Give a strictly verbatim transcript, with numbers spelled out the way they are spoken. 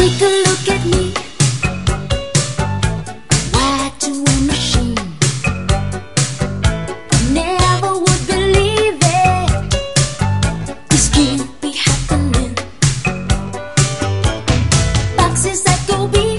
Take a look at me, wired to a machine. Never would believe it, this can't be happening. Boxes that go beyond